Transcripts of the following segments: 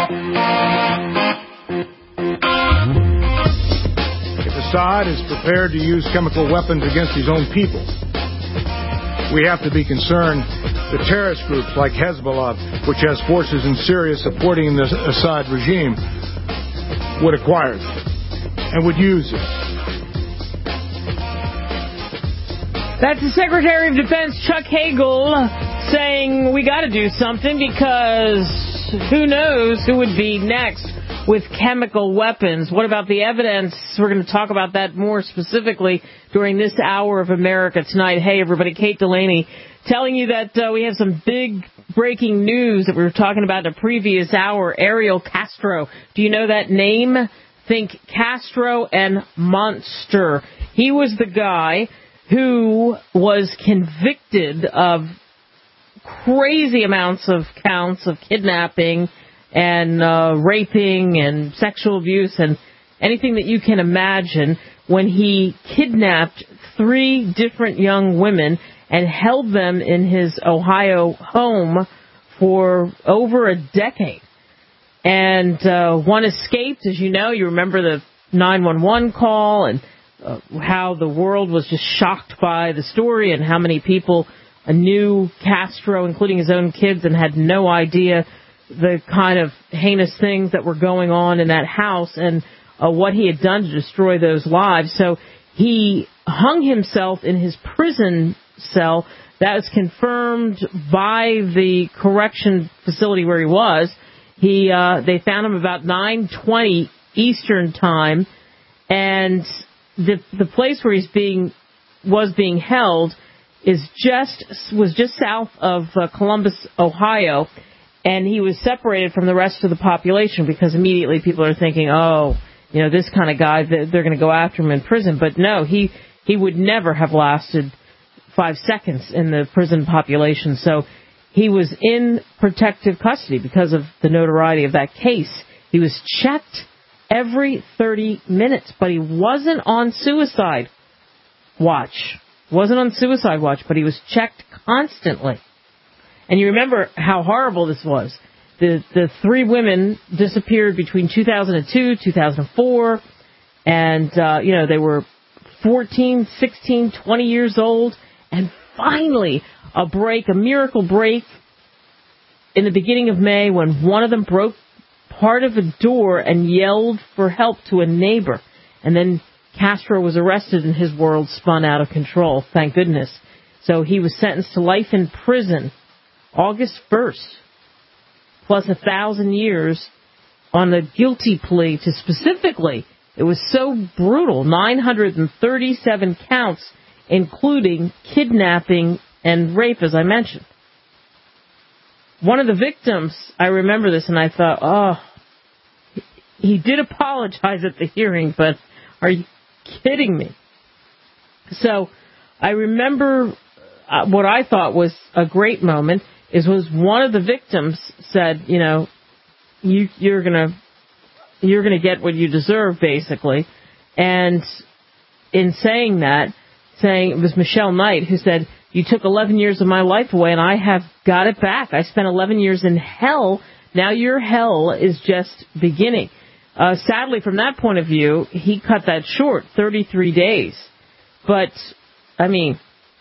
If Assad is prepared to use chemical weapons against his own people, we have to be concerned that terrorist groups like Hezbollah, which has forces in Syria supporting the Assad regime, would acquire it and would use it. That's the Secretary of Defense, Chuck Hagel, saying we got to do something because who knows who would be next with chemical weapons. What about the evidence? We're going to talk about that more specifically during this hour of America Tonight. Hey, everybody, Kate Delaney telling you that we have some big breaking news that we were talking about in a previous hour. Ariel Castro. Do you know that name? Think Castro and Monster. He was the guy who was convicted of crazy amounts of counts of kidnapping and raping and sexual abuse and anything that you can imagine when he kidnapped 3 different young women and held them in his Ohio home for over a decade. And one escaped, as you know. You remember the 911 call and how the world was just shocked by the story and how many people knew Castro, including his own kids, and had no idea the kind of heinous things that were going on in that house and what he had done to destroy those lives. So he hung himself in his prison cell. That was confirmed by the correction facility where he was. They found him about 9:20 Eastern time, and the place where was being held was just south of Columbus, Ohio. And he was separated from the rest of the population because immediately people are thinking, oh, you know, this kind of guy, they're going to go after him in prison. But no, he would never have lasted 5 seconds in the prison population. So he was in protective custody because of the notoriety of that case. He was checked every 30 minutes, but he wasn't on suicide watch. Wasn't on suicide watch, but he was checked constantly. And you remember how horrible this was. The 3 women disappeared between 2002, 2004, and, they were 14, 16, 20 years old. And finally, a miracle break in the beginning of May when one of them broke part of a door and yelled for help to a neighbor. And then Castro was arrested and his world spun out of control, thank goodness. So he was sentenced to life in prison August 1st, plus 1,000 years on the guilty plea to specifically, it was so brutal, 937 counts, including kidnapping and rape, as I mentioned. One of the victims, I remember this, and I thought, oh, he did apologize at the hearing, but are you kidding me? So I remember what I thought was a great moment was one of the victims said, you know, you're gonna get what you deserve, basically. And in saying it was Michelle Knight who said, you took 11 years of my life away and I have got it back. I spent 11 years in hell. Now your hell is just beginning. Sadly, from that point of view, he cut that short, 33 days. But, I mean,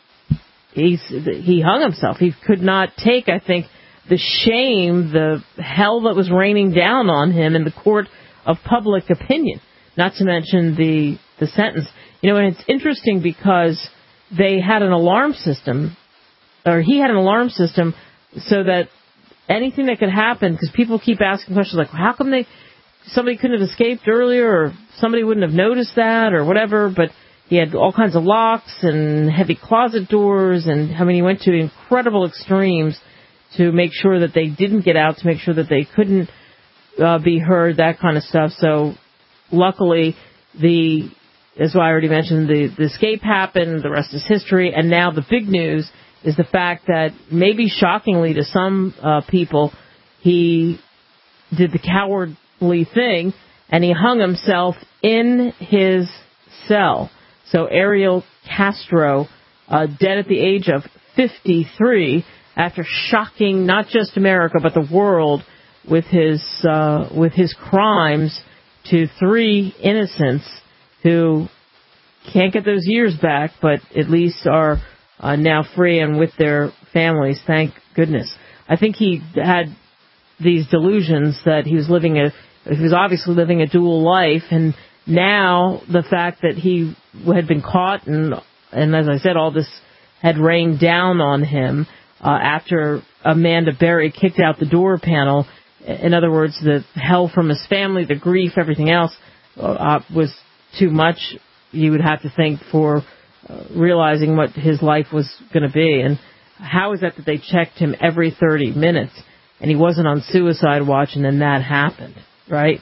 he hung himself. He could not take, I think, the shame, the hell that was raining down on him in the court of public opinion, not to mention the sentence. You know, and it's interesting because they had an alarm system, or he had an alarm system, so that anything that could happen, because people keep asking questions like, how come somebody couldn't have escaped earlier, or somebody wouldn't have noticed that, or whatever, but he had all kinds of locks and heavy closet doors, and he went to incredible extremes to make sure that they didn't get out, to make sure that they couldn't be heard, that kind of stuff. So luckily, as I already mentioned, the escape happened, the rest is history, and now the big news is the fact that, maybe shockingly to some people, he did the cowardly thing, and he hung himself in his cell. So Ariel Castro, dead at the age of 53, after shocking not just America but the world with his crimes to 3 innocents who can't get those years back, but at least are now free and with their families. Thank goodness. I think he had these delusions that he was obviously living a dual life, and now the fact that he had been caught and as I said, all this had rained down on him after Amanda Berry kicked out the door panel. In other words, the hell from his family, the grief, everything else was too much, you would have to think, for realizing what his life was going to be. And how is that they checked him every 30 minutes and he wasn't on suicide watch, and then that happened, right?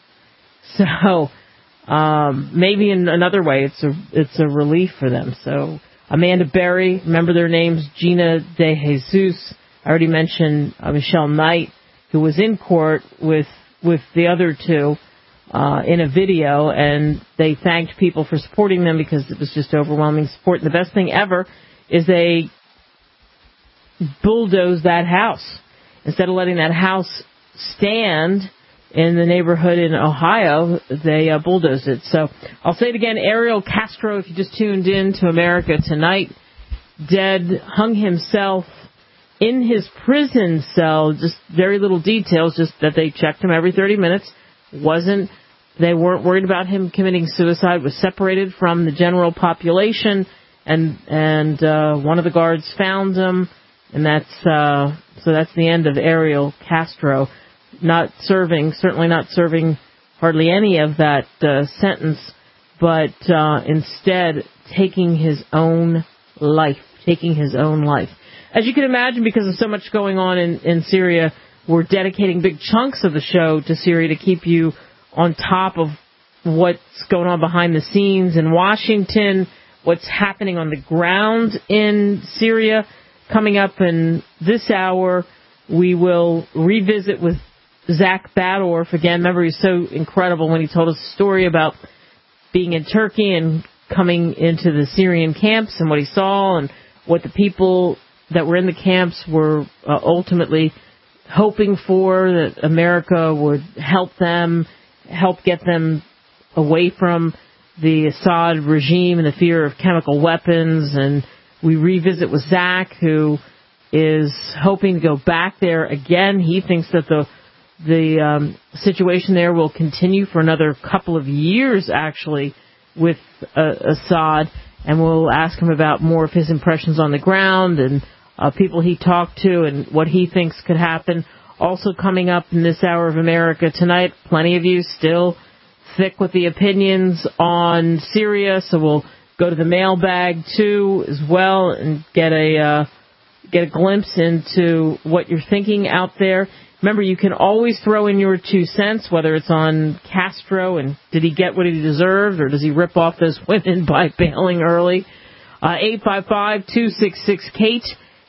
So maybe in another way it's a relief for them. So Amanda Berry, remember their names, Gina De Jesus, I already mentioned Michelle Knight, who was in court with the other two in a video, and they thanked people for supporting them because it was just overwhelming support. And the best thing ever is they bulldozed that house. Instead of letting that house stand in the neighborhood in Ohio, they bulldozed it. So I'll say it again, Ariel Castro, if you just tuned in to America Tonight, dead, hung himself in his prison cell. Just very little details, just that they checked him every 30 minutes. They weren't worried about him committing suicide, was separated from the general population, and one of the guards found him, and that's the end of Ariel Castro. Certainly not serving hardly any of that sentence, but instead taking his own life. As you can imagine, because of so much going on in Syria, we're dedicating big chunks of the show to Syria to keep you on top of what's going on behind the scenes in Washington, what's happening on the ground in Syria. Coming up in this hour, we will revisit with Zach Badorf again. Remember, he was so incredible when he told us a story about being in Turkey and coming into the Syrian camps and what he saw and what the people that were in the camps were ultimately hoping for, that America would help get them away from the Assad regime and the fear of chemical weapons. And we revisit with Zach, who is hoping to go back there again. He thinks that the situation there will continue for another couple of years, actually, with Assad. And we'll ask him about more of his impressions on the ground and people he talked to and what he thinks could happen. Also coming up in this hour of America Tonight, plenty of you still thick with the opinions on Syria, so we'll go to the mailbag too as well and get a glimpse into what you're thinking out there. Remember, you can always throw in your 2 cents, whether it's on Castro and did he get what he deserved, or does he rip off those women by bailing early. 855-266-KATE,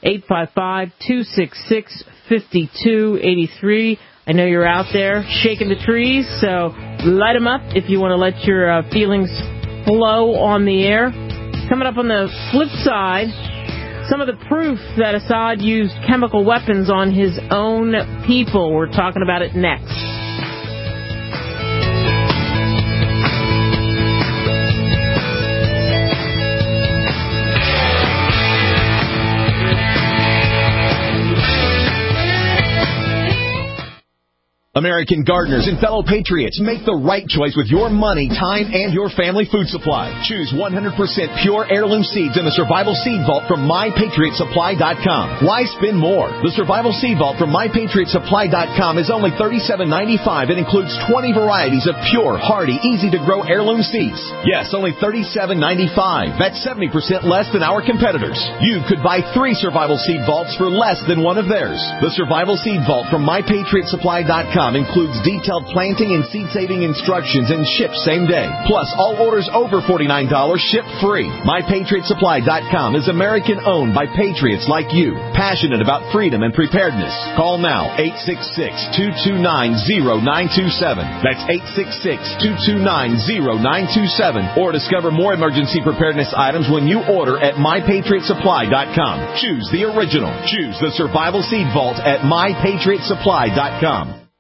855-266-5283. I know you're out there shaking the trees, so light them up if you want to let your feelings flow on the air. Coming up on the flip side, some of the proof that Assad used chemical weapons on his own people. We're talking about it next. American gardeners and fellow patriots, make the right choice with your money, time, and your family food supply. Choose 100% pure heirloom seeds in the Survival Seed Vault from MyPatriotSupply.com. Why spend more? The Survival Seed Vault from MyPatriotSupply.com is only $37.95 and includes 20 varieties of pure, hardy, easy-to-grow heirloom seeds. Yes, only $37.95. That's 70% less than our competitors. You could buy 3 Survival Seed Vaults for less than one of theirs. The Survival Seed Vault from MyPatriotSupply.com includes detailed planting and seed-saving instructions and ships same day. Plus, all orders over $49 ship free. MyPatriotSupply.com is American-owned by patriots like you, passionate about freedom and preparedness. Call now, 866-229-0927. That's 866-229-0927. Or discover more emergency preparedness items when you order at MyPatriotSupply.com. Choose the original. Choose the Survival Seed Vault at MyPatriotSupply.com.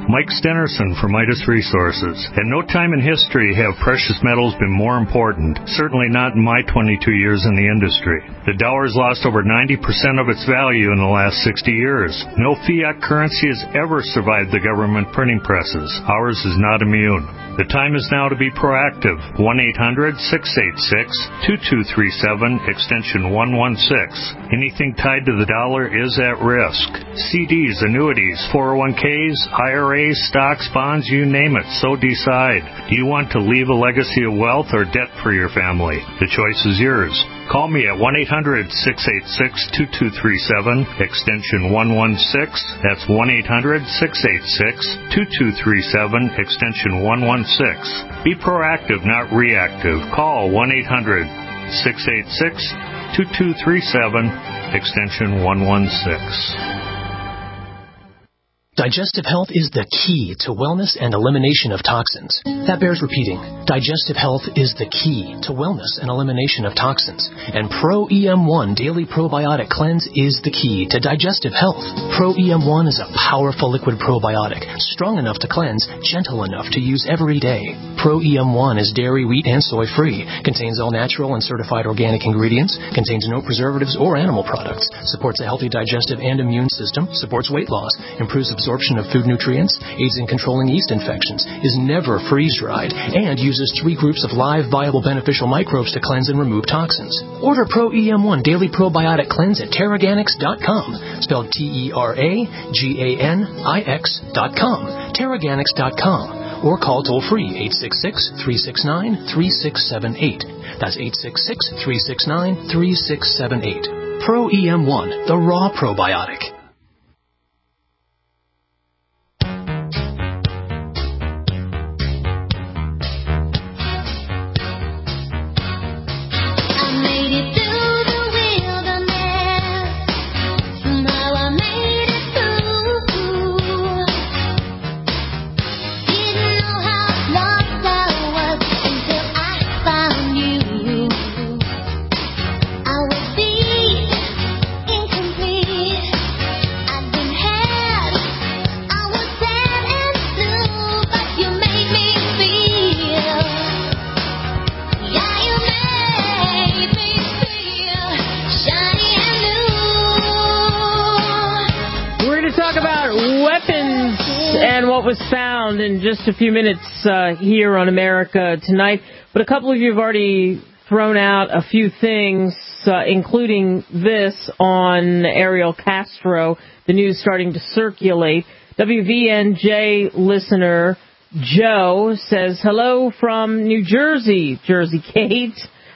Mike Stenerson from Midas Resources. At no time in history have precious metals been more important, certainly not in my 22 years in the industry. The dollar has lost over 90% of its value in the last 60 years. No fiat currency has ever survived the government printing presses. Ours is not immune. The time is now to be proactive. 1-800-686-2237, extension 116. Anything tied to the dollar is at risk. CDs, annuities, 401ks, IRAs, stocks, bonds, you name it, so decide. Do you want to leave a legacy of wealth or debt for your family? The choice is yours. Call me at 1-800-686-2237, extension 116. That's 1-800-686-2237, extension 116. Be proactive, not reactive. Call 1-800-686-2237, extension 116. Digestive health is the key to wellness and elimination of toxins. That bears repeating. Digestive health is the key to wellness and elimination of toxins. And Pro-EM1 Daily Probiotic Cleanse is the key to digestive health. Pro-EM1 is a powerful liquid probiotic, strong enough to cleanse, gentle enough to use every day. Pro-EM1 is dairy, wheat, and soy-free, contains all natural and certified organic ingredients, contains no preservatives or animal products, supports a healthy digestive and immune system, supports weight loss, improves absorption of food nutrients, aids in controlling yeast infections, is never freeze-dried, and uses 3 groups of live, viable, beneficial microbes to cleanse and remove toxins. Order Pro-EM1 Daily Probiotic Cleanse at Teraganix.com, spelled Teraganix.com, Teraganix.com, or call toll-free 866-369-3678. That's 866-369-3678. Pro-EM1, the raw probiotic. Was found in just a few minutes here on America Tonight. But a couple of you have already thrown out a few things, including this on Ariel Castro, the news starting to circulate. WVNJ listener Joe says, hello from New Jersey, Jersey Kate.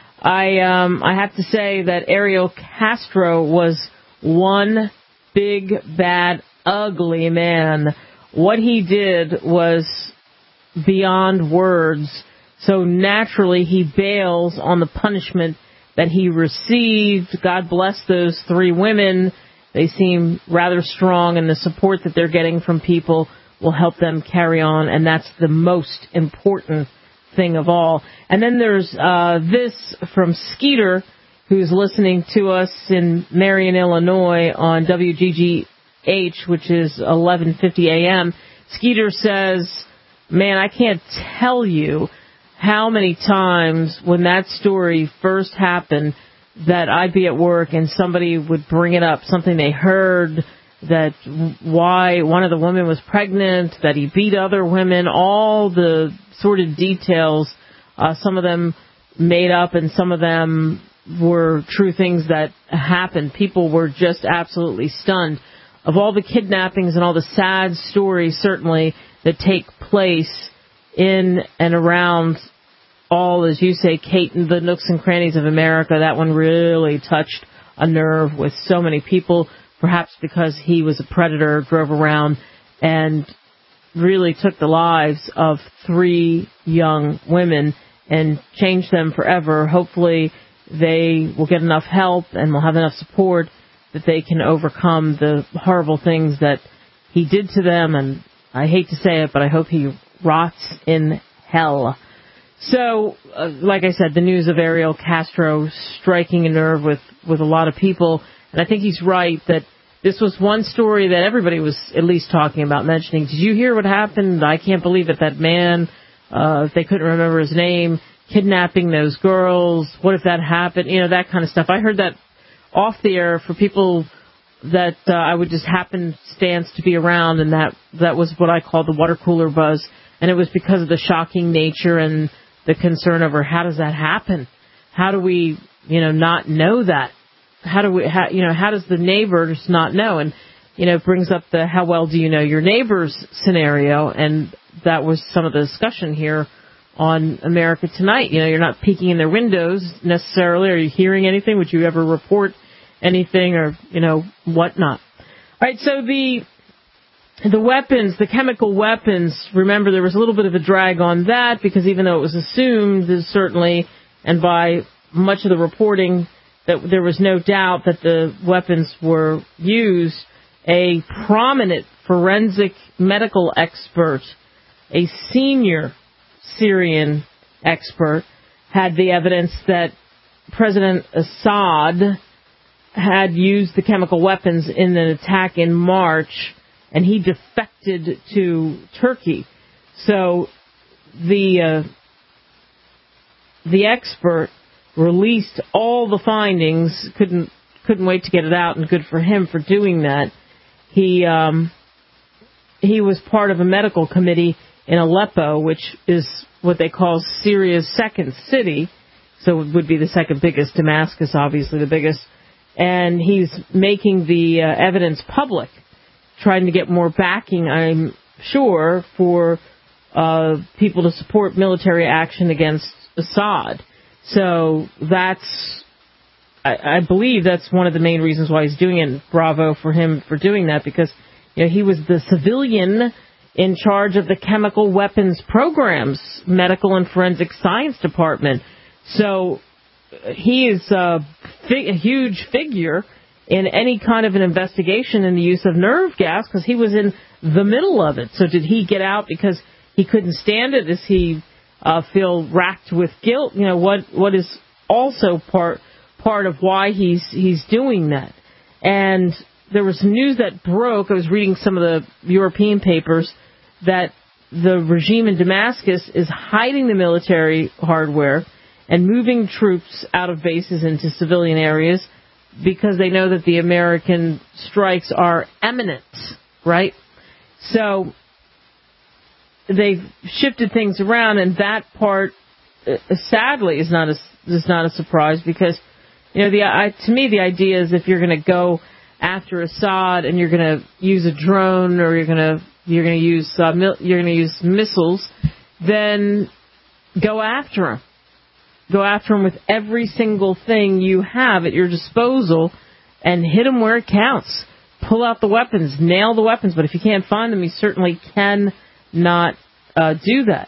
I have to say that Ariel Castro was one big, bad, ugly man. What he did was beyond words, so naturally he bails on the punishment that he received. God bless those 3 women. They seem rather strong, and the support that they're getting from people will help them carry on, and that's the most important thing of all. And then there's this from Skeeter, who's listening to us in Marion, Illinois on WGGH, which is 11:50 a.m. Skeeter says, man, I can't tell you how many times when that story first happened that I'd be at work and somebody would bring it up, something they heard, that why one of the women was pregnant, that he beat other women, all the sort of details, some of them made up and some of them were true things that happened. People were just absolutely stunned. Of all the kidnappings and all the sad stories, certainly, that take place in and around all, as you say, Kate, and the nooks and crannies of America, that one really touched a nerve with so many people, perhaps because he was a predator, drove around, and really took the lives of 3 young women and changed them forever. Hopefully they will get enough help and will have enough support that they can overcome the horrible things that he did to them. And I hate to say it, but I hope he rots in hell. So, like I said, the news of Ariel Castro striking a nerve with a lot of people. And I think he's right that this was one story that everybody was at least talking about, mentioning. Did you hear what happened? I can't believe it. That man, if they couldn't remember his name, kidnapping those girls. What if that happened? That kind of stuff. I heard that off the air for people that I would just happenstance to be around, and that was what I call the water cooler buzz. And it was because of the shocking nature and the concern over how does that happen? How do we, not know that? How does the neighbors not know? And, it brings up the how well do you know your neighbors scenario, and that was some of the discussion here on America Tonight. You're not peeking in their windows necessarily. Are you hearing anything? Would you ever report anything or, whatnot? All right, so the weapons, the chemical weapons, remember there was a little bit of a drag on that because even though it was assumed, certainly, and by much of the reporting, that there was no doubt that the weapons were used, a prominent forensic medical expert, a senior Syrian expert, had the evidence that President Assad had used the chemical weapons in an attack in March, and he defected to Turkey. So the expert released all the findings, couldn't wait to get it out, and good for him for doing that. He was part of a medical committee in Aleppo, which is what they call Syria's second city, so it would be the second biggest, Damascus obviously the biggest, and he's making the evidence public, trying to get more backing, I'm sure, for people to support military action against Assad. So I believe that's one of the main reasons why he's doing it, and bravo for him for doing that, because he was the civilian in charge of the chemical weapons programs, medical and forensic science department. So he is a huge figure in any kind of an investigation in the use of nerve gas, because he was in the middle of it. So did he get out because he couldn't stand it? Does he feel racked with guilt? What is also part of why he's doing that? And there was news that broke. I was reading some of the European papers that the regime in Damascus is hiding the military hardware and moving troops out of bases into civilian areas because they know that the American strikes are imminent, right? So they've shifted things around, and that part, sadly, is not a surprise, because to me the idea is if you're going to go after Assad and you're going to use a drone or you're going to use missiles, then go after him. Go after him with every single thing you have at your disposal and hit him where it counts. Pull out the weapons, nail the weapons, but if you can't find them, you certainly cannot do that.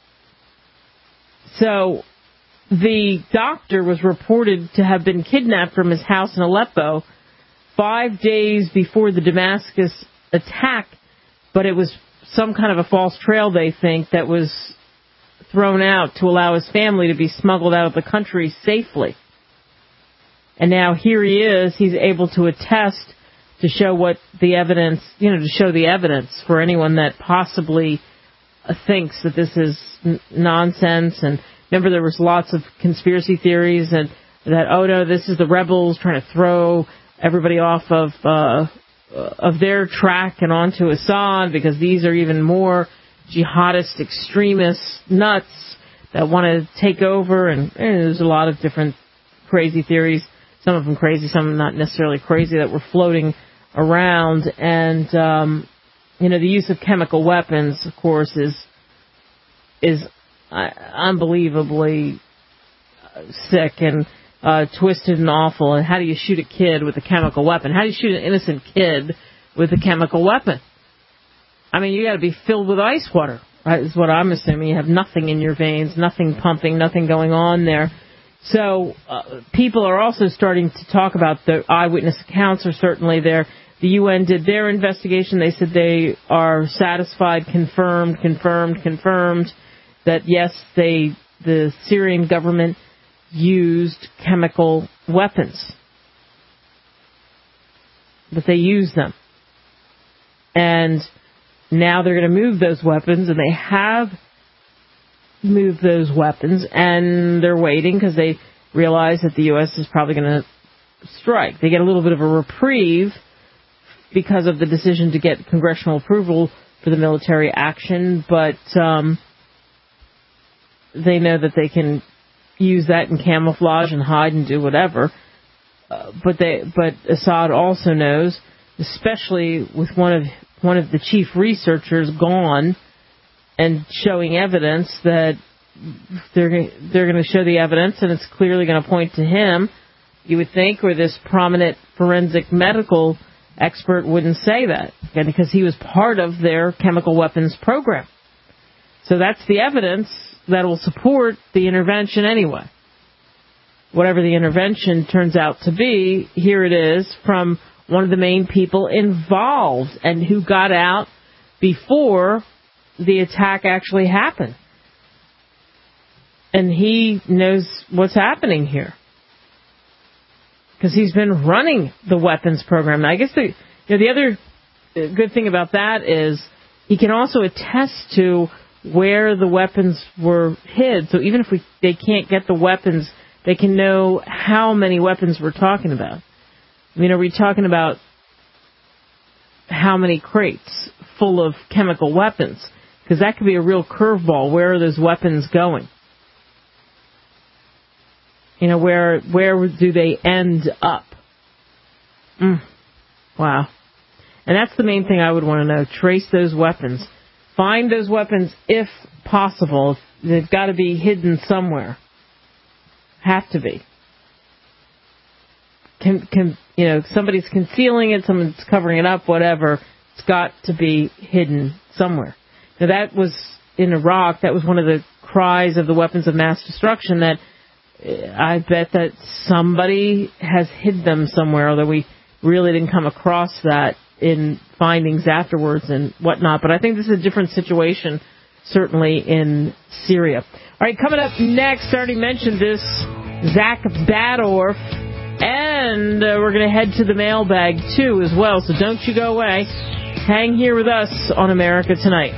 So the doctor was reported to have been kidnapped from his house in Aleppo 5 days before the Damascus attack, but it was some kind of a false trail, they think, that was thrown out to allow his family to be smuggled out of the country safely. And now here he is, he's able to attest to show what the evidence, to show the evidence for anyone that possibly thinks that this is nonsense. And remember, there was lots of conspiracy theories and that, oh no, this is the rebels trying to throw everybody off of their track and onto Assad, because these are even more jihadist extremist nuts that want to take over. And there's a lot of different crazy theories, some of them crazy, some of them not necessarily crazy, that were floating around. And the use of chemical weapons, of course, is unbelievably sick and twisted and awful. And how do you shoot a kid with a chemical weapon? How do you shoot an innocent kid with a chemical weapon? I mean, you got to be filled with ice water, right, is what I'm assuming. You have nothing in your veins, nothing pumping, nothing going on there. So people are also starting to talk about the eyewitness accounts are certainly there. The UN did their investigation. They said they are satisfied, confirmed that, yes, the Syrian government used chemical weapons. but they use them. And now they're going to move those weapons, and they have moved those weapons, and they're waiting because they realize that the U.S. is probably going to strike. They get a little bit of a reprieve because of the decision to get congressional approval for the military action, but they know that they can use that in camouflage and hide and do whatever. But Assad also knows, especially with one of the chief researchers gone and showing evidence, that they're going to show the evidence, and it's clearly going to point to him. You would think, or this prominent forensic medical expert wouldn't say that, because he was part of their chemical weapons program. So that's the evidence that will support the intervention anyway. Whatever the intervention turns out to be, here it is from one of the main people involved and who got out before the attack actually happened. And he knows what's happening here, because he's been running the weapons program. Now, I guess the other good thing about that is he can also attest to where the weapons were hid. So even if they can't get the weapons, they can know how many weapons we're talking about. I mean, are we talking about how many crates full of chemical weapons? Because that could be a real curveball. Where are those weapons going? Where do they end up? Wow. And that's the main thing I would want to know. Trace those weapons. Find those weapons if possible. They've got to be hidden somewhere. Have to be. Somebody's concealing it, someone's covering it up, whatever. It's got to be hidden somewhere. Now, that was in Iraq. That was one of the cries of the weapons of mass destruction, that I bet that somebody has hid them somewhere, although we really didn't come across that in findings afterwards and whatnot. But I think this is a different situation, certainly in Syria. All right, coming up next, I already mentioned this, Zach Badorf, and we're going to head to the mailbag, too, as well. So don't you go away. Hang here with us on America Tonight.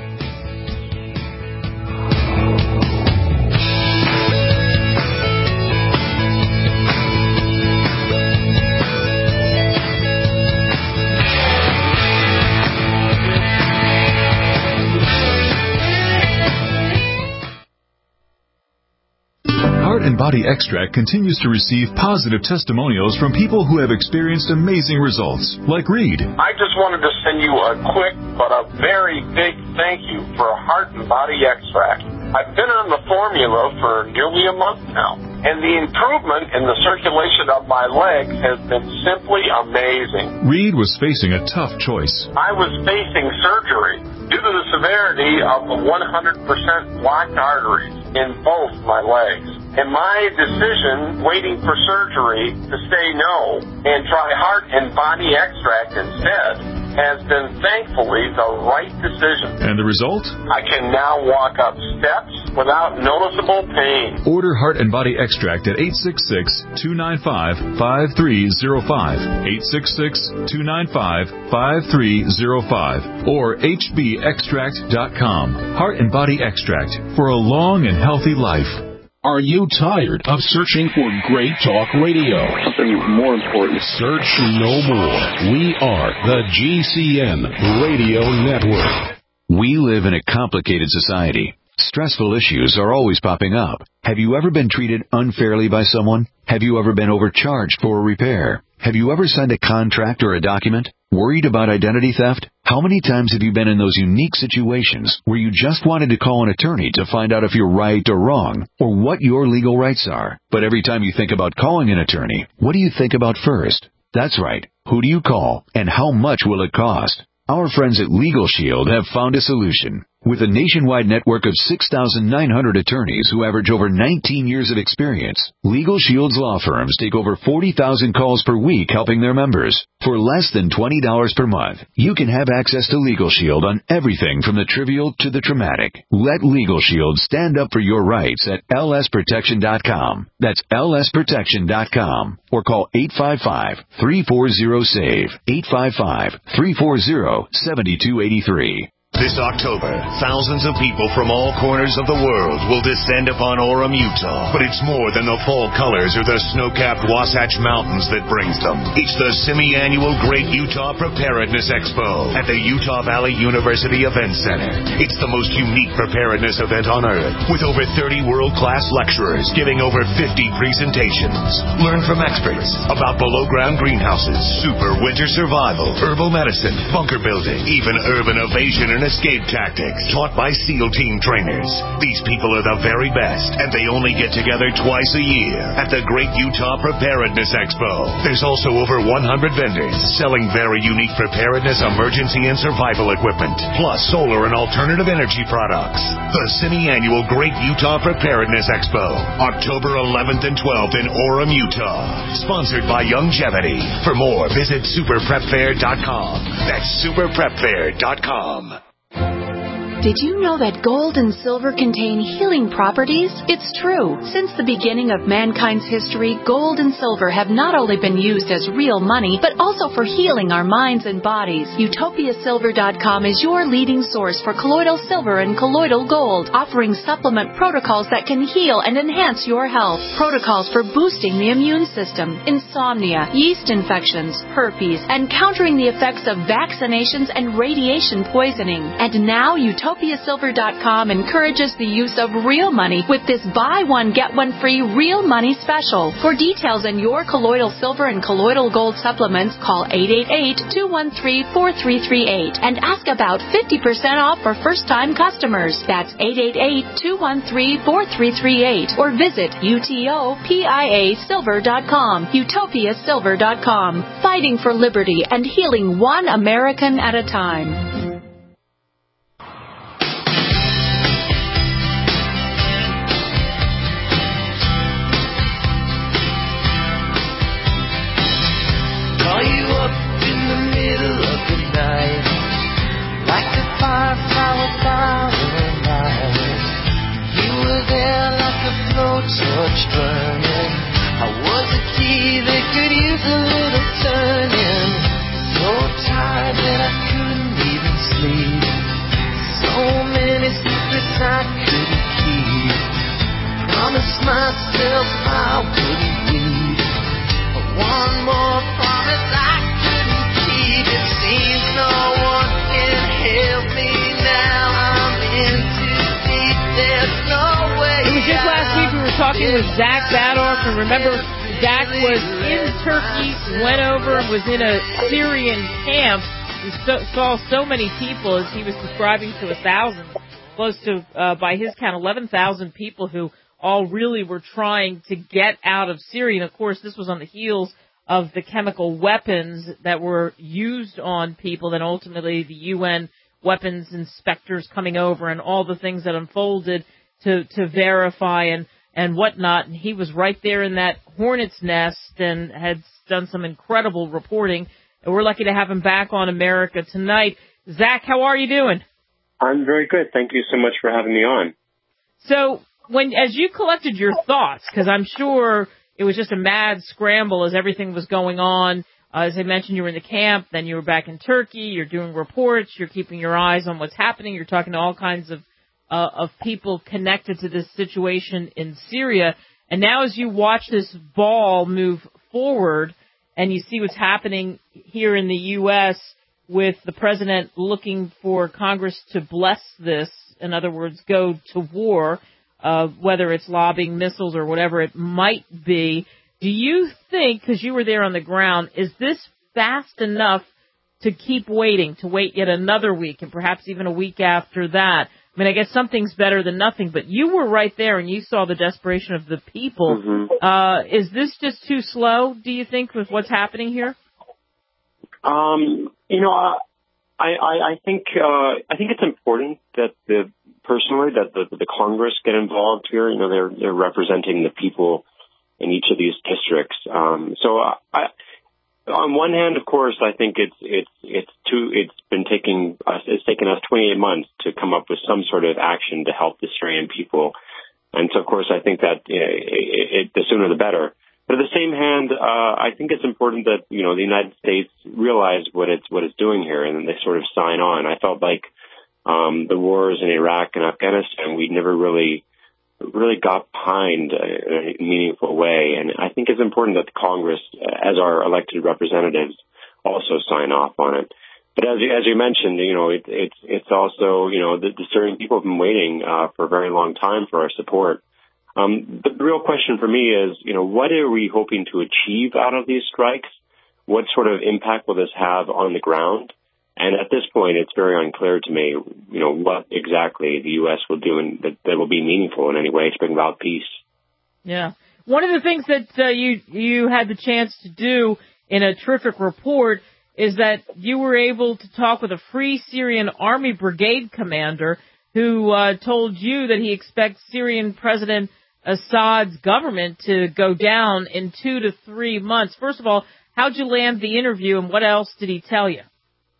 Body Extract continues to receive positive testimonials from people who have experienced amazing results, like Reed. I just wanted to send you a quick but a very big thank you for Heart and Body Extract. I've been on the formula for nearly a month now, and the improvement in the circulation of my legs has been simply amazing. Reed was facing a tough choice. I was facing surgery due to the severity of the 100% blocked arteries in both my legs. And my decision, waiting for surgery, to say no and try Heart and Body Extract instead, has been thankfully the right decision. And the result? I can now walk up steps without noticeable pain. Order Heart and Body Extract at 866-295-5305, 866-295-5305, or hbextract.com. Heart and Body Extract for a long and healthy life. Are you tired of searching for great talk radio? Something more important. Search no more. We are the GCN Radio Network. We live in a complicated society. Stressful issues are always popping up. Have you ever been treated unfairly by someone? Have you ever been overcharged for a repair? Have you ever signed a contract or a document? Worried about identity theft? How many times have you been in those unique situations where you just wanted to call an attorney to find out if you're right or wrong, or what your legal rights are? But every time you think about calling an attorney, what do you think about first? That's right. Who do you call, and how much will it cost? Our friends at Legal Shield have found a solution. With a nationwide network of 6,900 attorneys who average over 19 years of experience, Legal Shield's law firms take over 40,000 calls per week helping their members. For less than $20 per month, you can have access to Legal Shield on everything from the trivial to the traumatic. Let Legal Shield stand up for your rights at lsprotection.com. That's lsprotection.com. Or call 855-340-SAVE, 855-340-7283. This October, thousands of people from all corners of the world will descend upon Orem, Utah. But it's more than the fall colors or the snow-capped Wasatch Mountains that brings them. It's the semi-annual Great Utah Preparedness Expo at the Utah Valley University Event Center. It's the most unique preparedness event on earth, with over 30 world-class lecturers giving over 50 presentations. Learn from experts about below-ground greenhouses, super winter survival, herbal medicine, bunker building, even urban evasion and escape tactics taught by SEAL team trainers. These people are the very best, and they only get together twice a year at the Great Utah Preparedness Expo. There's also over 100 vendors selling very unique preparedness, emergency, and survival equipment, plus solar and alternative energy products. The semi-annual Great Utah Preparedness Expo, October 11th and 12th in Orem, Utah. Sponsored by Youngevity. For more, visit superprepfair.com. That's superprepfair.com. Did you know that gold and silver contain healing properties? It's true. Since the beginning of mankind's history, gold and silver have not only been used as real money, but also for healing our minds and bodies. UtopiaSilver.com is your leading source for colloidal silver and colloidal gold, offering supplement protocols that can heal and enhance your health. Protocols for boosting the immune system, insomnia, yeast infections, herpes, and countering the effects of vaccinations and radiation poisoning. And now UtopiaSilver.com encourages the use of real money with this buy one, get one free real money special. For details on your colloidal silver and colloidal gold supplements, call 888-213-4338 and ask about 50% off for first-time customers. That's 888-213-4338 or visit UTOPIASilver.com. UtopiaSilver.com. Fighting for liberty and healing one American at a time. Call you up in the middle of the night, like a firefly without a light. You were there like a blowtorch burning. I was a key that could use a little turning. So tired that I couldn't even sleep. So many secrets I couldn't keep. Promised myself I wouldn't leave. But one more promise I couldn't keep. It seems no one can help me now. I'm in too deep. There's no way. It was just last week we were talking with Zach Badorf, and remember, Zach was in Turkey, went over and was in a Syrian camp. We saw so many people, as he was describing, to 1,000, close to, by his count, 11,000 people who all really were trying to get out of Syria. And, of course, this was on the heels of the chemical weapons that were used on people, and ultimately the UN weapons inspectors coming over and all the things that unfolded to verify and whatnot. And he was right there in that hornet's nest and had done some incredible reporting. And we're lucky to have him back on America Tonight. Zach, how are you doing? I'm very good. Thank you so much for having me on. So, as you collected your thoughts, because I'm sure it was just a mad scramble as everything was going on. As I mentioned, you were in the camp, then you were back in Turkey, you're doing reports, you're keeping your eyes on what's happening, you're talking to all kinds of people connected to this situation in Syria. And now as you watch this ball move forward and you see what's happening here in the U.S. with the president looking for Congress to bless this, in other words, go to war, whether it's lobbing missiles or whatever it might be, do you think, because you were there on the ground, is this fast enough to keep waiting, to wait yet another week and perhaps even a week after that? I mean, I guess something's better than nothing, but you were right there and you saw the desperation of the people. Mm-hmm. Is this just too slow, do you think, with what's happening here? I I think it's important that the Congress get involved here. You know, they're representing the people in each of these districts. On one hand, of course, I think it's taken us 28 months to come up with some sort of action to help the Syrian people, and so of course I think that the sooner the better. But at the same hand, I think it's important that the United States realize what it's doing here, and then they sort of sign on. I felt like the wars in Iraq and Afghanistan, we never really got behind in a meaningful way. And I think it's important that the Congress, as our elected representatives, also sign off on it. But as you mentioned, it's also, the Syrian people have been waiting for a very long time for our support. But the real question for me is, what are we hoping to achieve out of these strikes? What sort of impact will this have on the ground? And at this point, it's very unclear to me, what exactly the U.S. will do and that will be meaningful in any way to bring about peace. Yeah. One of the things that you had the chance to do in a terrific report is that you were able to talk with a Free Syrian Army Brigade commander who told you that he expects Syrian President Assad's government to go down in 2 to 3 months. First of all, how'd you land the interview, and what else did he tell you?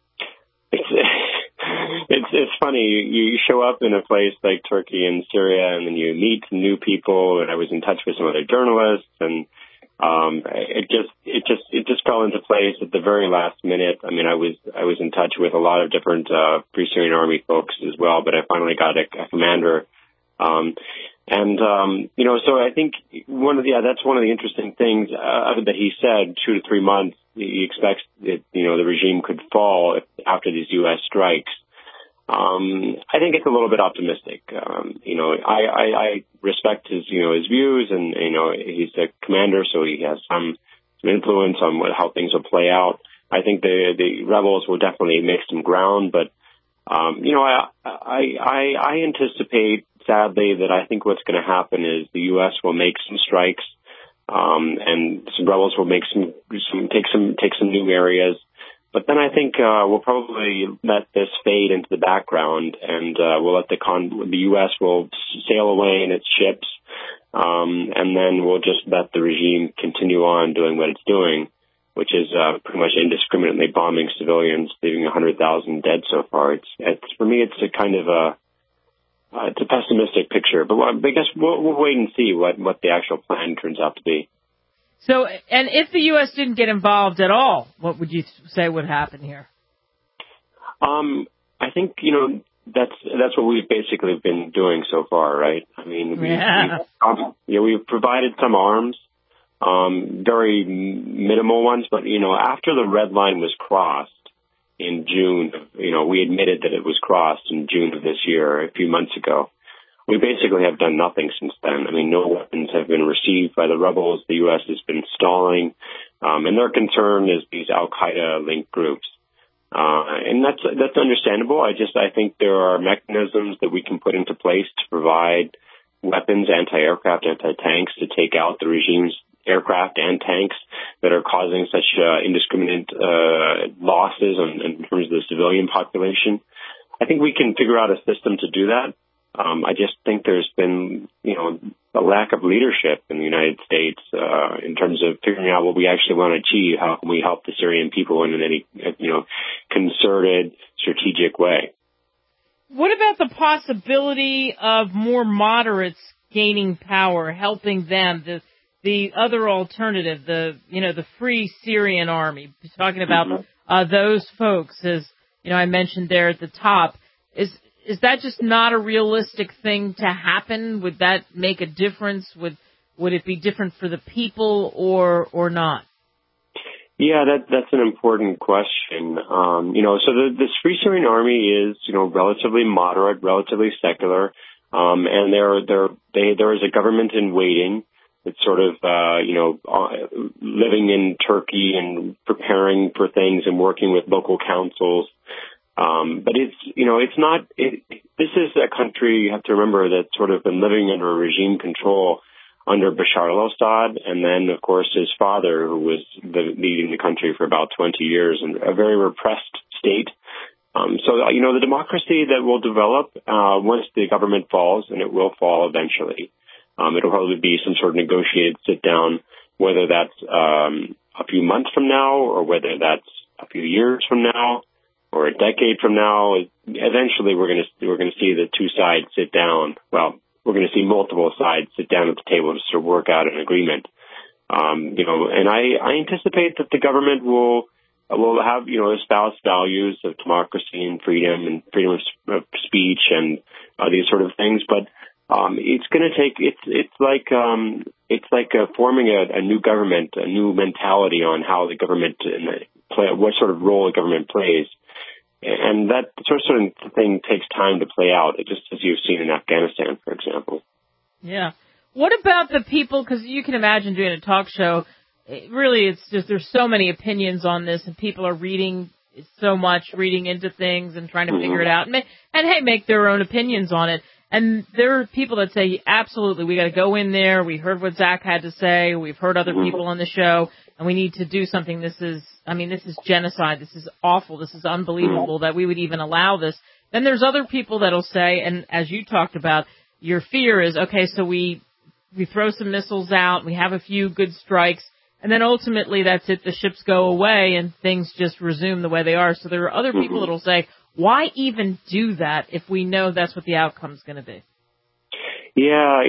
It's funny. You show up in a place like Turkey and Syria, and then you meet new people. And I was in touch with some other journalists, and it just fell into place at the very last minute. I mean, I was in touch with a lot of different Free Syrian Army folks as well, but I finally got a commander. So I think that's one of the interesting things that he said. 2 to 3 months, he expects that the regime could fall after these U.S. strikes. I think it's a little bit optimistic. I respect his views, and he's a commander, so he has some influence on how things will play out. I think the rebels will definitely make some ground, but I anticipate, sadly, that I think what's going to happen is the U.S. will make some strikes, and some rebels will take some new areas. But then I think we'll probably let this fade into the background, and we'll let the U.S. will sail away in its ships, and then we'll just let the regime continue on doing what it's doing, which is pretty much indiscriminately bombing civilians, leaving 100,000 dead so far. For me, it's a kind of it's a pessimistic picture, but I guess we'll wait and see what the actual plan turns out to be. So, and if the U.S. didn't get involved at all, what would you say would happen here? I think, that's what we've basically been doing so far, right? I mean, we've provided some arms, very minimal ones, but, after the red line was crossed in June, we admitted that it was crossed in June of this year, a few months ago. We basically have done nothing since then. I mean, no weapons have been received by the rebels. The U.S. has been stalling, and their concern is these Al-Qaeda-linked groups. And that's understandable. I think there are mechanisms that we can put into place to provide weapons, anti-aircraft, anti-tanks, to take out the regime's aircraft and tanks that are causing such indiscriminate losses in terms of the civilian population. I think we can figure out a system to do that. I just think there's been, a lack of leadership in the United States in terms of figuring out what we actually want to achieve. How can we help the Syrian people in any, concerted, strategic way? What about the possibility of more moderates gaining power, helping them, the other alternative, the Free Syrian Army, talking about those folks, as I mentioned there at the top, is that just not a realistic thing to happen? Would that make a difference? Would it be different for the people or not? Yeah, that's an important question. So this Free Syrian Army is, relatively moderate, relatively secular, and there is a government in waiting. It's sort of, living in Turkey and preparing for things and working with local councils. But this is a country, you have to remember, that's sort of been living under regime control under Bashar al-Assad, and then, of course, his father, who was leading the country for about 20 years, in a very repressed state. So, the democracy that will develop once the government falls, and it will fall eventually, it'll probably be some sort of negotiated sit-down, whether that's a few months from now or whether that's a few years from now or a decade from now. Eventually, we're going to see the two sides sit down. Well, we're going to see multiple sides sit down at the table to sort of work out an agreement. And I anticipate that the government will have, espouse values of democracy and freedom of speech and these sort of things. But it's going to take. It's like forming a new government, a new mentality on how the government what sort of role the government plays, and that sort of thing takes time to play out. Just as you've seen in Afghanistan, for example. Yeah. What about the people? Because you can imagine doing a talk show. It's just there's so many opinions on this, and people are reading into things and trying to figure it out, and make their own opinions on it. And there are people that say, absolutely, we got to go in there. We heard what Zach had to say. We've heard other people on the show, and we need to do something. This is genocide. This is awful. This is unbelievable that we would even allow this. Then there's other people that'll say, and as you talked about, your fear is, okay, so we throw some missiles out, we have a few good strikes, and then ultimately that's it. The ships go away and things just resume the way they are. So there are other people that'll say, why even do that if we know that's what the outcome's going to be? Yeah,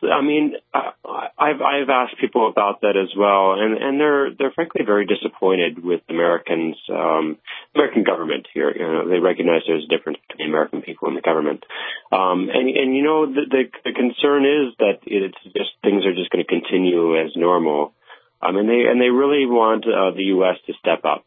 I've asked people about that as well, and they're frankly very disappointed with American government here. They recognize there's a difference between American people and the government. The concern is that it's just things are just going to continue as normal. And they really want the U.S. to step up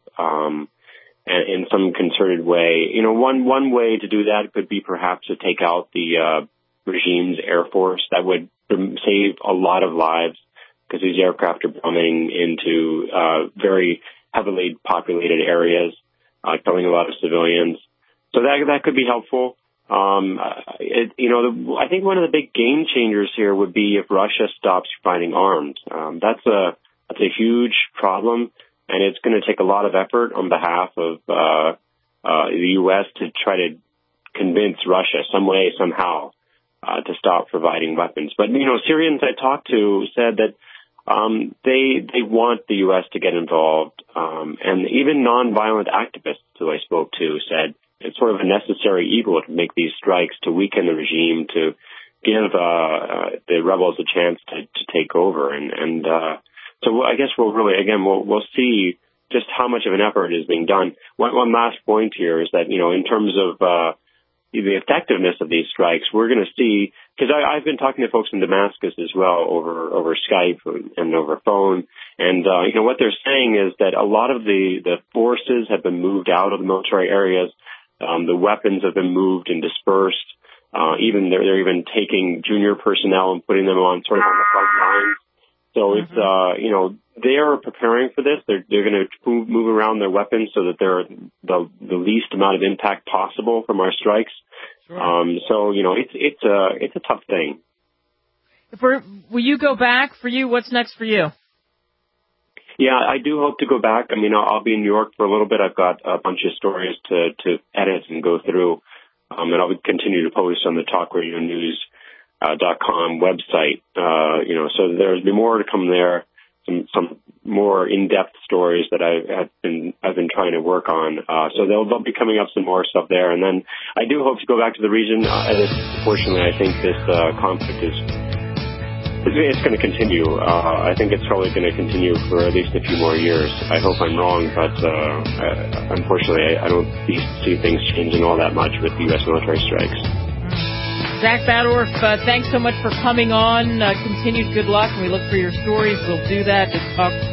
in some concerted way. One way to do that could be perhaps to take out the regime's air force. That would save a lot of lives because these aircraft are bombing into very heavily populated areas, killing a lot of civilians. So that could be helpful. I think one of the big game changers here would be if Russia stops providing arms. That's a huge problem, and it's going to take a lot of effort on behalf of the U.S. to try to convince Russia some way, somehow, to stop providing weapons. But, Syrians I talked to said that they want the U.S. to get involved, and even nonviolent activists who I spoke to said it's sort of a necessary evil to make these strikes, to weaken the regime, to give the rebels a chance to take over. So I guess we'll see just how much of an effort is being done. One last point here is that, in terms of the effectiveness of these strikes, we're going to see, because I've been talking to folks in Damascus as well over Skype and over phone, and what they're saying is that a lot of the forces have been moved out of the military areas. The weapons have been moved and dispersed. They're even taking junior personnel and putting them on the front lines. So it's, they are preparing for this. They're going to move around their weapons so that they're the least amount of impact possible from our strikes. Sure. It's a tough thing. Will you go back? For you, what's next for you? Yeah, I do hope to go back. I'll be in New York for a little bit. I've got a bunch of stories to edit and go through. And I'll continue to post on the TalkRadioNews.com website. So there'll be more to come there. Some more in-depth stories that I've been trying to work on. So they'll be coming up some more stuff there. And then I do hope to go back to the region. Unfortunately, I think this conflict it's going to continue. I think it's probably going to continue for at least a few more years. I hope I'm wrong, but unfortunately, I don't see things changing all that much with the U.S. military strikes. Zach Badorf, thanks so much for coming on. Continued good luck, and we look for your stories. We'll do that at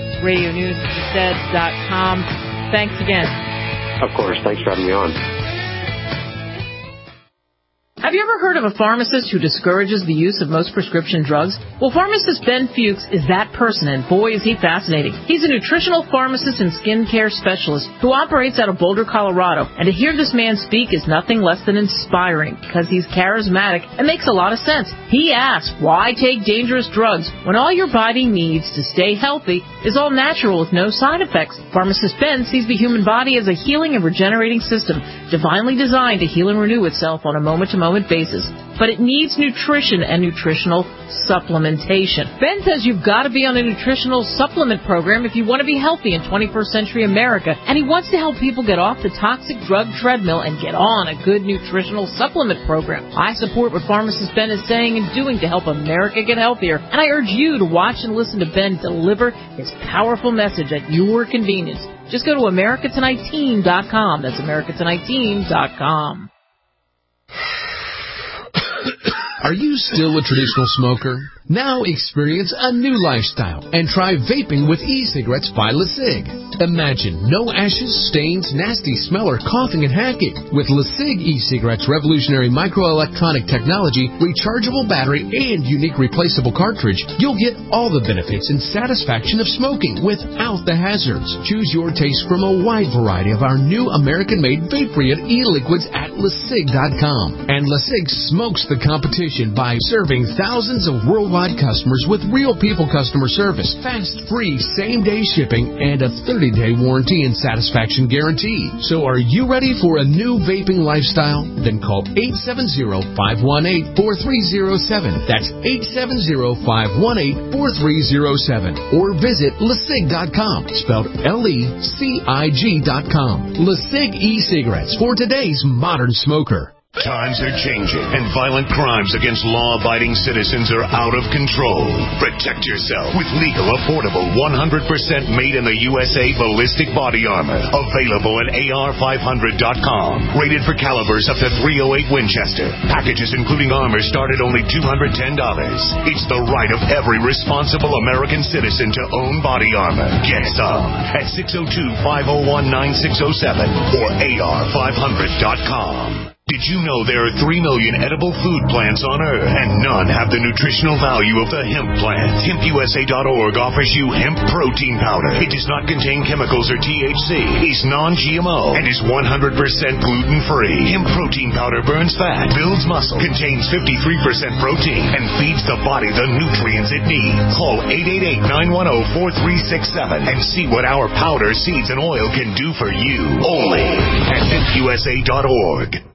TalkRadioNews.com. Thanks again. Of course. Thanks for having me on. Have you ever heard of a pharmacist who discourages the use of most prescription drugs? Well, pharmacist Ben Fuchs is that person, and boy, is he fascinating. He's a nutritional pharmacist and skincare specialist who operates out of Boulder, Colorado. And to hear this man speak is nothing less than inspiring because he's charismatic and makes a lot of sense. He asks, why take dangerous drugs when all your body needs to stay healthy is all natural with no side effects? Pharmacist Ben sees the human body as a healing and regenerating system, divinely designed to heal and renew itself on a moment-to-moment basis. But it needs nutrition and nutritional supplementation. Ben says you've got to be on a nutritional supplement program if you want to be healthy in 21st century America, and he wants to help people get off the toxic drug treadmill and get on a good nutritional supplement program. I support what pharmacist Ben is saying and doing to help America get healthier, and I urge you to watch and listen to Ben deliver his powerful message at your convenience. Just go to AmericaTonightTeam.com. That's AmericaTonightTeam.com. Are you still a traditional smoker? Now experience a new lifestyle and try vaping with e-cigarettes by LeSig. Imagine no ashes, stains, nasty smell, or coughing and hacking. With LeSig e-cigarettes' revolutionary microelectronic technology, rechargeable battery, and unique replaceable cartridge, you'll get all the benefits and satisfaction of smoking without the hazards. Choose your taste from a wide variety of our new American-made vape-free e-liquids at LeSig.com. And LeSig smokes the competition by serving thousands of worldwide customers with real people customer service, fast, free, same-day shipping, and a 30-day warranty and satisfaction guarantee. So are you ready for a new vaping lifestyle? Then call 870-518-4307. That's 870-518-4307. Or visit LeSig.com, spelled LECIG.com. LeSig e-cigarettes for today's modern smoker. Times are changing, and violent crimes against law-abiding citizens are out of control. Protect yourself with legal, affordable, 100% made in the USA ballistic body armor. Available at AR500.com. Rated for calibers up to .308 Winchester. Packages including armor start at only $210. It's the right of every responsible American citizen to own body armor. Get some at 602-501-9607 or AR500.com. Did you know there are 3 million edible food plants on Earth, and none have the nutritional value of the hemp plant? HempUSA.org offers you hemp protein powder. It does not contain chemicals or THC, is non-GMO, and is 100% gluten-free. Hemp protein powder burns fat, builds muscle, contains 53% protein, and feeds the body the nutrients it needs. Call 888-910-4367 and see what our powder, seeds, and oil can do for you. Only at HempUSA.org.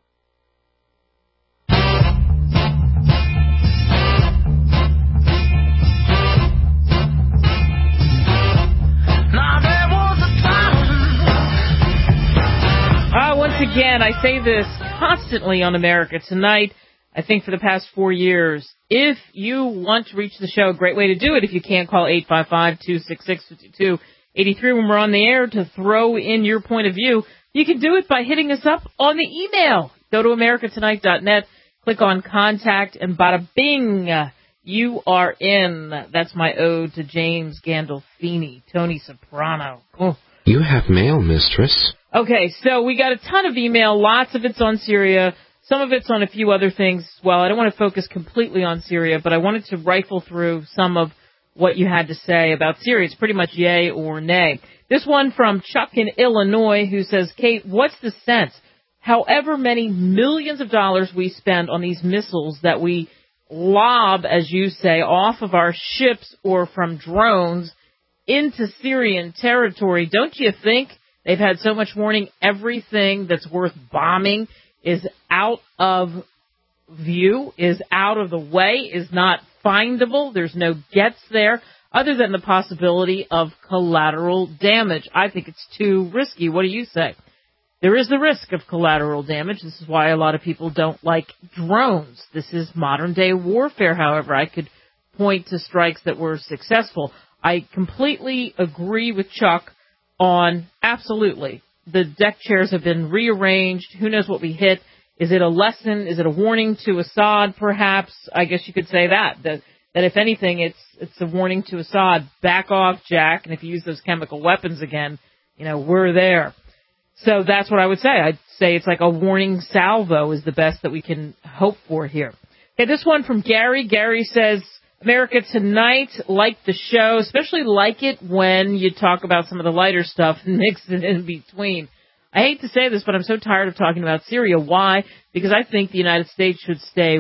Once again, I say this constantly on America Tonight. I think for the past 4 years, if you want to reach the show, a great way to do it if you can't call 855-266-5283 when we're on the air to throw in your point of view, you can do it by hitting us up on the email. Go to americatonight.net, click on Contact, and bada bing, you are in. That's my ode to James Gandolfini, Tony Soprano. Oh. You have mail, mistress. Okay, so we got a ton of email. Lots of it's on Syria. Some of it's on a few other things as well. I don't want to focus completely on Syria, but I wanted to rifle through some of what you had to say about Syria. It's pretty much yay or nay. This one from Chuck in Illinois who says, Kate, what's the sense? However many millions of dollars we spend on these missiles that we lob, as you say, off of our ships or from drones into Syrian territory, don't you think they've had so much warning everything that's worth bombing is out of view, is out of the way, is not findable? There's no gets there other than the possibility of collateral damage. I think it's too risky. What do you say? There is the risk of collateral damage. This is why a lot of people don't like drones. This is modern-day warfare, however. I could point to strikes that were successful. I completely agree with Chuck on absolutely. The deck chairs have been rearranged. Who knows what we hit? Is it a lesson? Is it a warning to Assad, perhaps? I guess you could say that if anything, it's a warning to Assad. Back off, Jack, and if you use those chemical weapons again, we're there. So that's what I would say. I'd say it's like a warning salvo is the best that we can hope for here. Okay, this one from Gary. Gary says, America Tonight, like the show, especially like it when you talk about some of the lighter stuff mixed in between. I hate to say this, but I'm so tired of talking about Syria. Why? Because I think the United States should stay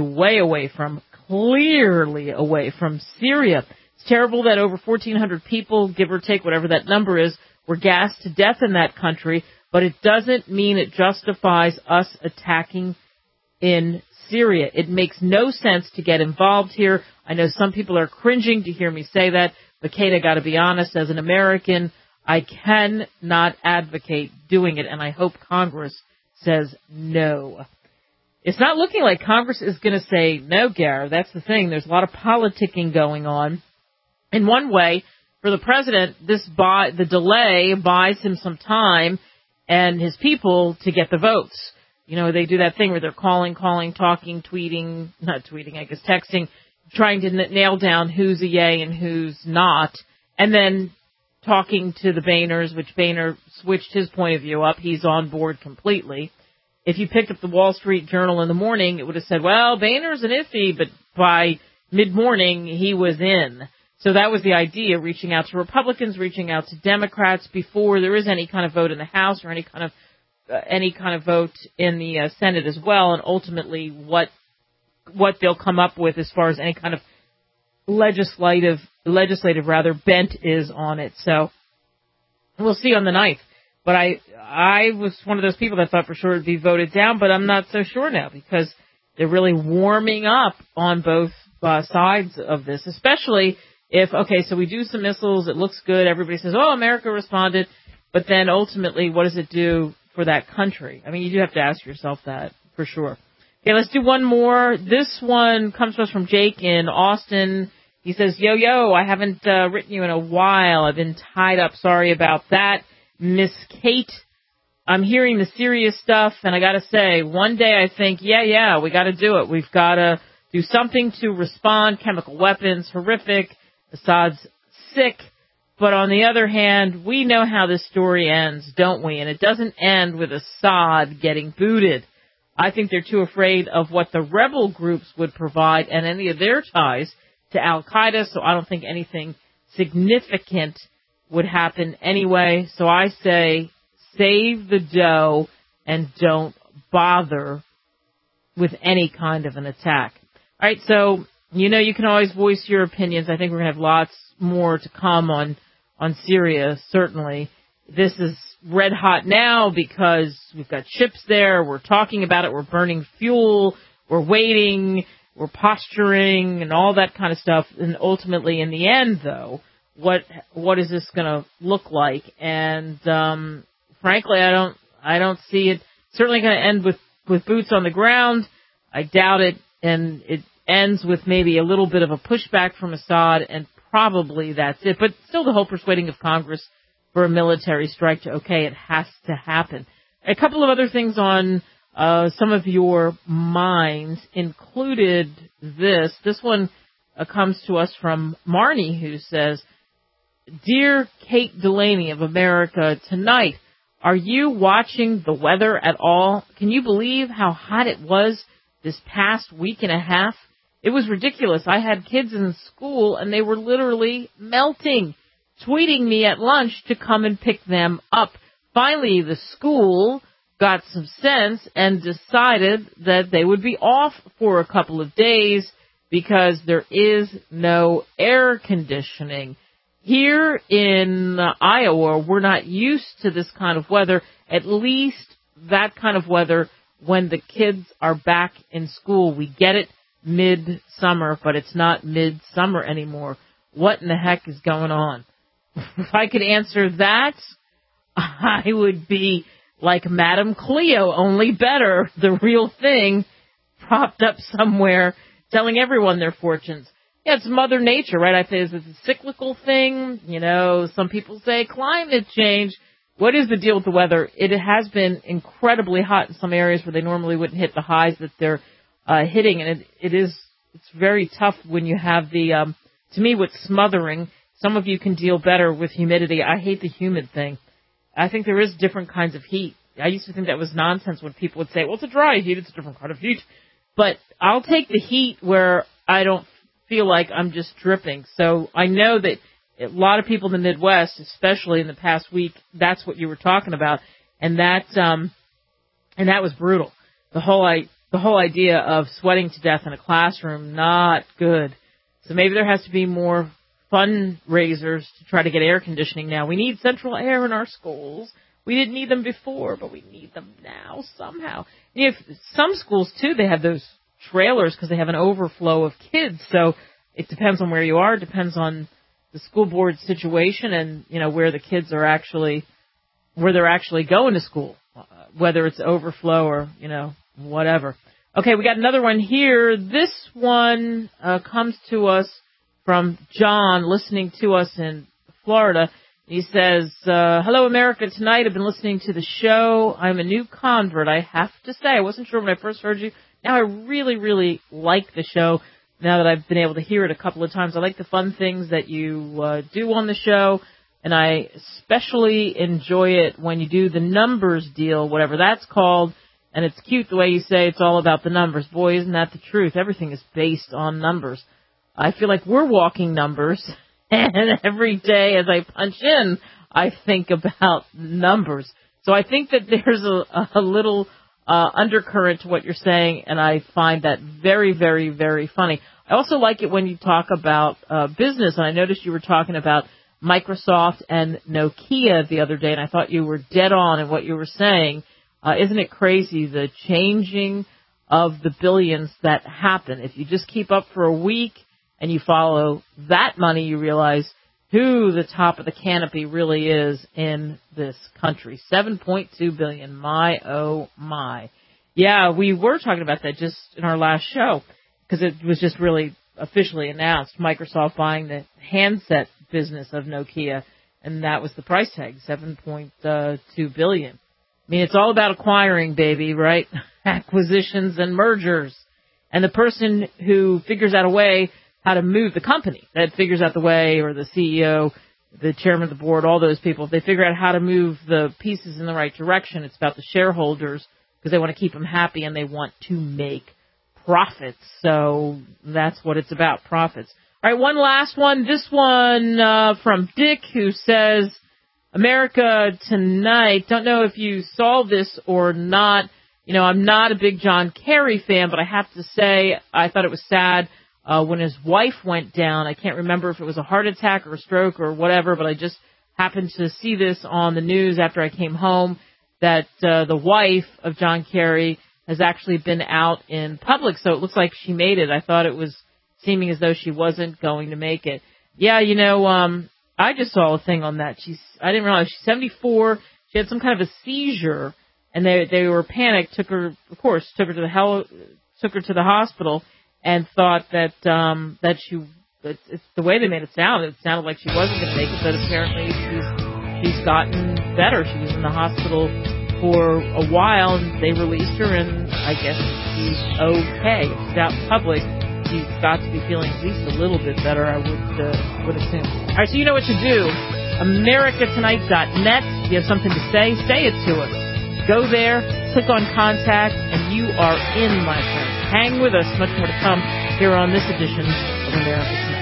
clearly away from Syria. It's terrible that over 1,400 people, give or take whatever that number is, were gassed to death in that country, but it doesn't mean it justifies us attacking in Syria. It makes no sense to get involved here. I know some people are cringing to hear me say that, but Kate, I got to be honest, as an American, I cannot advocate doing it, and I hope Congress says no. It's not looking like Congress is going to say no, Gar. That's the thing. There's a lot of politicking going on. In one way, for the president, the delay buys him some time and his people to get the votes. You know, they do that thing where they're calling, talking, tweeting, not tweeting, I guess texting, trying to nail down who's a yay and who's not, and then talking to the Boehners, which Boehner switched his point of view up. He's on board completely. If you picked up the Wall Street Journal in the morning, it would have said, well, Boehner's an iffy, but by mid-morning, he was in. So that was the idea, reaching out to Republicans, reaching out to Democrats before there is any kind of vote in the House or any kind of vote in the Senate as well, and ultimately what they'll come up with as far as any kind of legislative bent is on it. So we'll see on the 9th. But I was one of those people that thought for sure it would be voted down, but I'm not so sure now because they're really warming up on both sides of this, especially if, okay, so we do some missiles, it looks good, everybody says, oh, America responded, but then ultimately what does it do for that country? I mean, you do have to ask yourself that for sure. Okay, let's do one more. This one comes to us from Jake in Austin. He says, yo, I haven't written you in a while. I've been tied up. Sorry about that. Miss Kate, I'm hearing the serious stuff, and I got to say, one day I think, yeah, we got to do it. We've got to do something to respond. Chemical weapons, horrific. Assad's sick. But on the other hand, we know how this story ends, don't we? And it doesn't end with Assad getting booted. I think they're too afraid of what the rebel groups would provide and any of their ties to Al-Qaeda, so I don't think anything significant would happen anyway. So I say save the dough and don't bother with any kind of an attack. All right, so you know you can always voice your opinions. I think we're going to have lots more to come on Syria, certainly. This is red hot now because we've got ships there. We're talking about it. We're burning fuel. We're waiting. We're posturing and all that kind of stuff. And ultimately, in the end, though, what is this going to look like? And frankly, I don't see it certainly going to end with boots on the ground. I doubt it. And it ends with maybe a little bit of a pushback from Assad, and probably that's it. But still the whole persuading of Congress for a military strike to, okay, it has to happen. A couple of other things on some of your minds included this. This one comes to us from Marnie, who says, Dear Kate Delaney of America Tonight, are you watching the weather at all? Can you believe how hot it was this past week and a half? It was ridiculous. I had kids in school, and they were literally melting, tweeting me at lunch to come and pick them up. Finally, the school got some sense and decided that they would be off for a couple of days because there is no air conditioning. Here in Iowa, we're not used to this kind of weather, at least that kind of weather when the kids are back in school. We get it mid-summer, but it's not mid-summer anymore. What in the heck is going on? If I could answer that, I would be like Madame Cleo, only better, the real thing, propped up somewhere, telling everyone their fortunes. Yeah, it's Mother Nature, right? I say it's a cyclical thing. You know, some people say climate change. What is the deal with the weather? It has been incredibly hot in some areas where they normally wouldn't hit the highs that they're hitting, and it's very tough when you have the, to me, with smothering. Some of you can deal better with humidity. I hate the humid thing. I think there is different kinds of heat. I used to think that was nonsense when people would say, well, it's a dry heat, it's a different kind of heat. But I'll take the heat where I don't feel like I'm just dripping. So I know that a lot of people in the Midwest, especially in the past week, that's what you were talking about. And that was brutal. The whole idea of sweating to death in a classroom, not good. So maybe there has to be more fundraisers to try to get air conditioning now. We need central air in our schools. We didn't need them before, but we need them now somehow. If some schools, too, they have those trailers because they have an overflow of kids. So it depends on where you are. It depends on the school board situation and, where the kids are where they're actually going to school, whether it's overflow or, whatever. Okay, we got another one here. This one comes to us from John, listening to us in Florida. He says, hello, America. Tonight I've been listening to the show. I'm a new convert. I have to say, I wasn't sure when I first heard you. Now I really, really like the show now that I've been able to hear it a couple of times. I like the fun things that you do on the show, and I especially enjoy it when you do the numbers deal, whatever that's called, and it's cute the way you say it's all about the numbers. Boy, isn't that the truth? Everything is based on numbers. I feel like we're walking numbers. And every day as I punch in, I think about numbers. So I think that there's a little undercurrent to what you're saying, and I find that very, very, very funny. I also like it when you talk about business, and I noticed you were talking about Microsoft and Nokia the other day, and I thought you were dead on in what you were saying. Isn't it crazy, the changing of the billions that happen? If you just keep up for a week, and you follow that money, you realize who the top of the canopy really is in this country. 7.2 billion. My, oh, my. Yeah, we were talking about that just in our last show because it was just really officially announced. Microsoft buying the handset business of Nokia, and that was the price tag, 7.2 billion. I mean, it's all about acquiring, baby, right? Acquisitions and mergers. And the person who figures out a way how to move the company, that figures out the way, or the CEO, the chairman of the board, all those people, if they figure out how to move the pieces in the right direction, it's about the shareholders because they want to keep them happy and they want to make profits. So that's what it's about, profits. All right, one last one. This one from Dick, who says, America Tonight. Don't know if you saw this or not. I'm not a big John Kerry fan, but I have to say I thought it was sad when his wife went down. I can't remember if it was a heart attack or a stroke or whatever, but I just happened to see this on the news after I came home, that the wife of John Kerry has actually been out in public, so it looks like she made it. I thought it was seeming as though she wasn't going to make it. Yeah, I just saw a thing on that. I didn't realize she's 74. She had some kind of a seizure, and they were panicked. Took her to the hospital. And thought that it's the way they made it sound. It sounded like she wasn't going to make it, but apparently she's gotten better. She was in the hospital for a while, and they released her, and I guess she's okay. If she's out in public, she's got to be feeling at least a little bit better, I would assume. All right, so you know what to do. AmericaTonight.net. If you have something to say it to us. Go there, click on contact, and you are in, my friend. Hang with us. Much more to come here on this edition of America Tonight.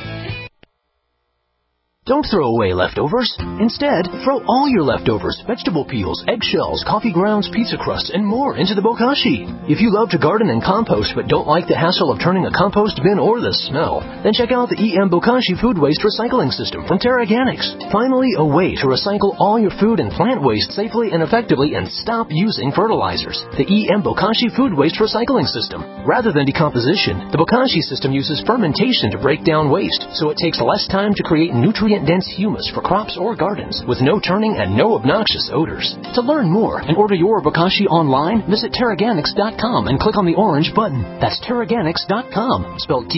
Don't throw away leftovers. Instead, throw all your leftovers, vegetable peels, eggshells, coffee grounds, pizza crusts, and more into the bokashi. If you love to garden and compost but don't like the hassle of turning a compost bin or the smell, then check out the EM Bokashi Food Waste Recycling System from TerraGanix. Finally, a way to recycle all your food and plant waste safely and effectively and stop using fertilizers. The EM Bokashi Food Waste Recycling System. Rather than decomposition, the Bokashi system uses fermentation to break down waste, so it takes less time to create nutrient-dense humus for crops or gardens with no turning and no obnoxious odors. To learn more and order your Bokashi online, visit TerraGanix.com and click on the orange button. That's TerraGanix.com, spelled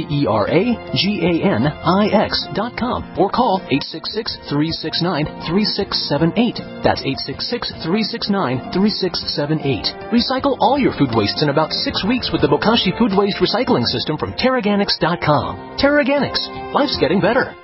TerraGanix.com, or call 866-369-3678. That's 866-369-3678. Recycle all your food wastes in about 6 weeks with the Bokashi Food Waste Recycling System from TerraGanix.com. TerraGanix. Life's getting better.